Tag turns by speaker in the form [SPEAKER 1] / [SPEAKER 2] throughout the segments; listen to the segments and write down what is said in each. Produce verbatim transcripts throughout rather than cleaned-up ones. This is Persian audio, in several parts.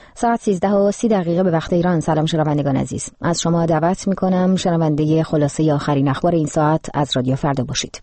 [SPEAKER 1] ساعت سیزده و سی دقیقه به وقت ایران. سلام شنوندگان عزیز، از شما دعوت میکنم شنونده خلاصه آخرین اخبار این ساعت از رادیو فردا باشید.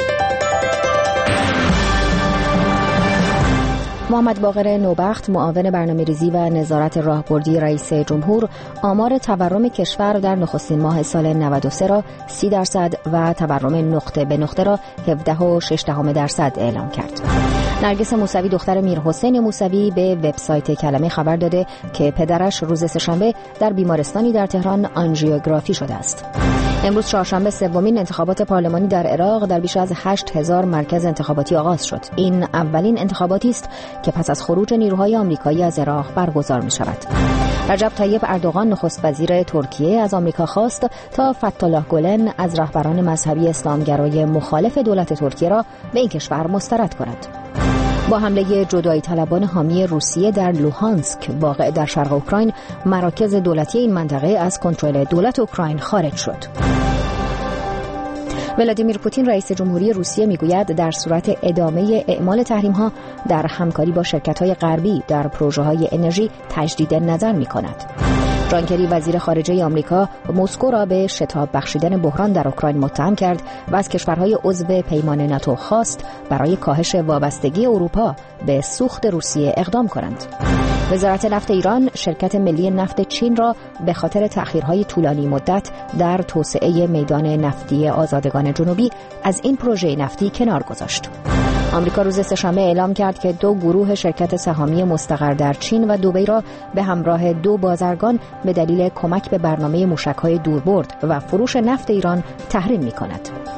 [SPEAKER 1] محمد باقر نوبخت، معاون برنامه‌ریزی و نظارت راهبردی رئیس جمهور، آمار تورم کشور در نخستین ماه سال نود و سه را سی درصد و تورم نقطه به نقطه را هفده و شش دهم درصد اعلام کرد. نرگس موسوی دختر میرحسین موسوی به وبسایت کلمه خبر داده که پدرش روز سه‌شنبه در بیمارستانی در تهران آنژیوگرافی شده است. امروز چهارشنبه سومین انتخابات پارلمانی در عراق در بیش از هشت هزار مرکز انتخاباتی آغاز شد. این اولین انتخاباتی است که پس از خروج نیروهای آمریکایی از عراق برگزار می شود. رجب طیب اردوغان نخست وزیر ترکیه از آمریکا خواست تا فتح‌الله گلن از رهبران مذهبی اسلامگرای مخالف دولت ترکیه را به این کشور مسترد کند. با حمله جدایی طلبان حامی روسیه در لوهانسک واقع در شرق اوکراین، مراکز دولتی این منطقه از کنترل دولت اوکراین خارج شد. ولادیمیر پوتین رئیس جمهوری روسیه میگوید در صورت ادامه اعمال تحریم‌ها در همکاری با شرکت‌های غربی در پروژه‌های انرژی تجدید نظر می‌کند. جان کری وزیر خارجه آمریکا مسکو را به شتاب بخشیدن بحران در اوکراین متهم کرد و از کشورهای عضو پیمان ناتو خواست برای کاهش وابستگی اروپا به سوخت روسیه اقدام کنند. وزارت نفت ایران شرکت ملی نفت چین را به خاطر تأخیرهای طولانی مدت در توسعه میدان نفتی آزادگان جنوبی از این پروژه نفتی کنار گذاشت. آمریکا روز سه‌شنبه اعلام کرد که دو گروه شرکت سهامی مستقر در چین و دبی را به همراه دو بازرگان به دلیل کمک به برنامه موشک‌های دوربرد و فروش نفت ایران تحریم می‌کند.